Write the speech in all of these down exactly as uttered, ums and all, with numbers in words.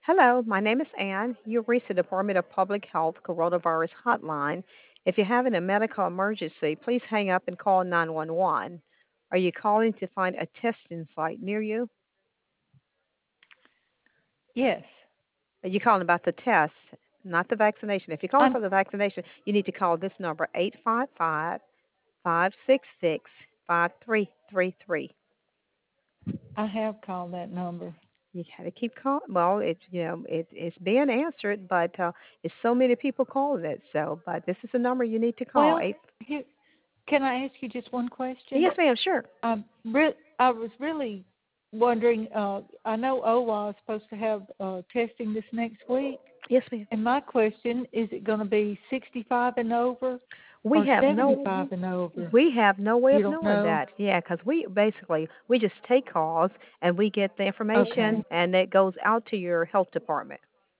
Hello, my name is Ann. You've reached the Department of Public Health Coronavirus Hotline. If you're having a medical emergency, please hang up and call nine one one. Are you calling to find a testing site near you? Yes. Are you calling about the test, not the vaccination? If you're calling I'm for the vaccination, you need to call this number eight five five, five six six, five three three three. I have called that number. You got to keep calling. Well, it's you know it, it's being answered, but uh, it's so many people calling it. So, but this is the number you need to call. Well, Eight. you, can I ask you just one question? Yes, ma'am. Sure. Um, re- I was really wondering. Uh, I know O W A is supposed to have uh, testing this next week, Yes, ma'am. and my question is: it going to be sixty-five and over We or have no seventy-five and over? we have no way You of don't knowing know? that. Yeah, because we basically we just take calls and we get the information Okay. and it goes out to your health department.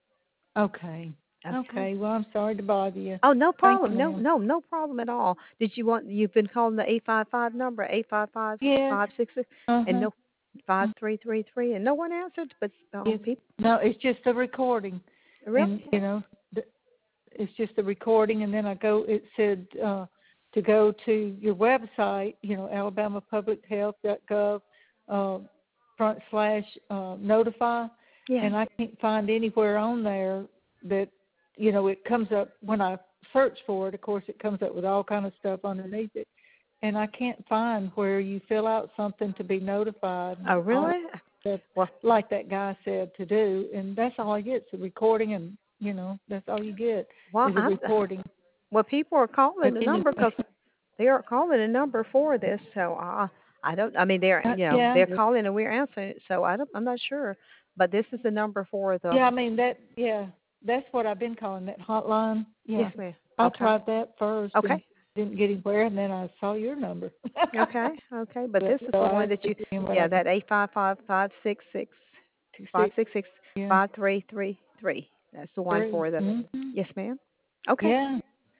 Okay. Okay. Okay. Well, I'm sorry to bother you. Oh, no Thank you, problem. No, ma'am. no, no problem at all. Did you want you've been calling the eight five five number, eight five five Yes. five six six Uh and huh. no five three three three and no one answered but um Yes. people No, it's just a recording, really. and you know, it's just a recording, and then I go. It said uh, to go to your website, you know, alabama public health dot gov uh, front slash uh, notify, Yeah. and I can't find anywhere on there that, you know, it comes up when I search for it. Of course, it comes up with all kind of stuff underneath it, and I can't find where you fill out something to be notified. Oh, And all really? that, Well, like that guy said to do, and that's all I get. It's a recording, and you know, that's all you get well, is a I'm recording. well, people are calling But the number anyway, because they are calling a number for this. So uh, I don't. I mean, they're uh, you know yeah, they're calling and we're answering it. So I don't. I'm not sure, but this is the number for the. yeah. I mean that. Yeah, that's what I've been calling that hotline. Yes, Yeah, ma'am. I Okay. tried that first and Okay. didn't get anywhere, and then I saw your number. Okay. Okay. But but, this is so the I one was that you. just seeing what Yeah, I could that eight five five five six six five see. six six Yeah, five three three three. That's the one three. for the. Mm-hmm. Yes, ma'am. Okay. Yeah.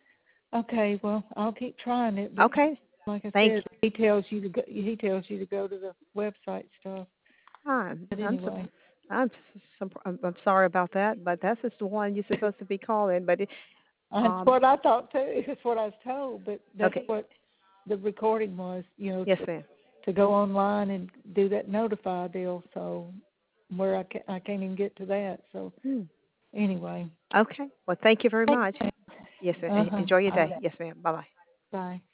Okay. Well, I'll keep trying it, but Okay. like I Thank said, you. he tells you to go. He tells you to go to the website stuff. I'm But I'm anyway. I'm I'm, I'm I'm sorry about that, but that's just the one you're supposed to be calling. But it, That's um, what I thought too. That's what I was told, but that's okay, what the recording was. You know, yes, to ma'am. to go online and do that notify deal. So where I can't, I can't even get to that. So Hmm. anyway, Okay. Well, thank you very thank much. you. Yes, ma'am. Uh En- huh. Enjoy your Bye. day. Yes, ma'am. Bye bye. Bye.